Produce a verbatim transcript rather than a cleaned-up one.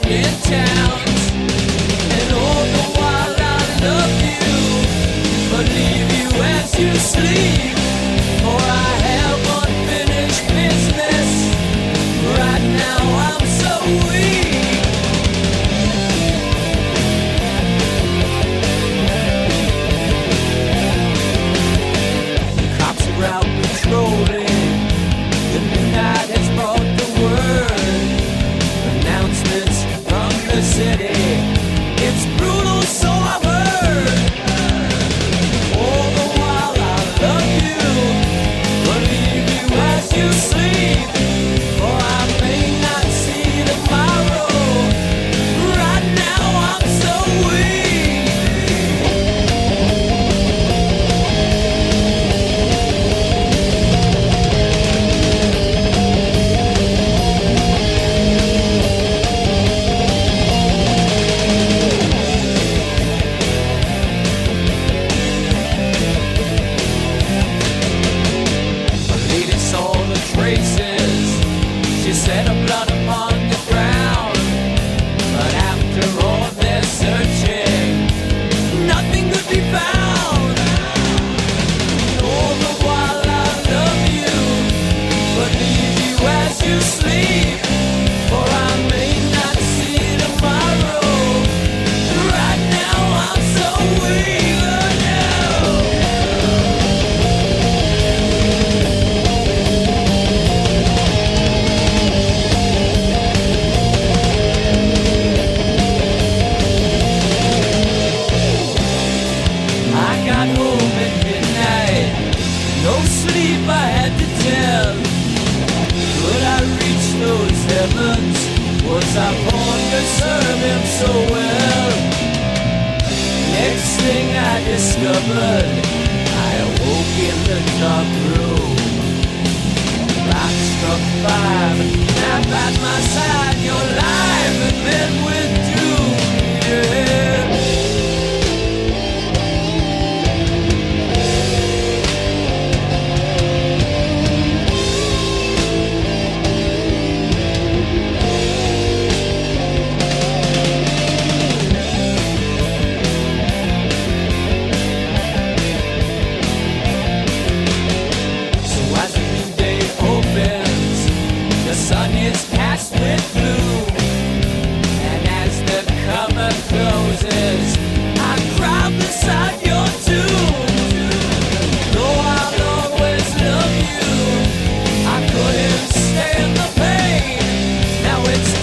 in towns. And all the while I love you, but leave you as you sleep. For I have unfinished business. Right now I'm so weak. Cops are out patrolling. The new night has brought the word. Announcements from the city. It's brutal, so I've heard. All the while I love you, but leave you as you sleep. For I may not see tomorrow. Right now I'm so weak. My lady saw the traces. She said her blood upon the ground. But after all their searching, nothing could be found. All the while I love you, but leave you as you sleep. For I may not see tomorrow. Right now I'm so weak. Oh, no. I got home at midnight. No sleep I had to tell. Could I reach those heavens? Was I born to serve him so well? Next thing I discovered, I awoke in the dark room. Clock struck five, snap at my side. You're live and men with doom, yeah. So as the new day opens, the sun is cast with gloom. And as the cover closes, I cry beside your tomb. Though I'll always love you, I couldn't stand the pain. Now it's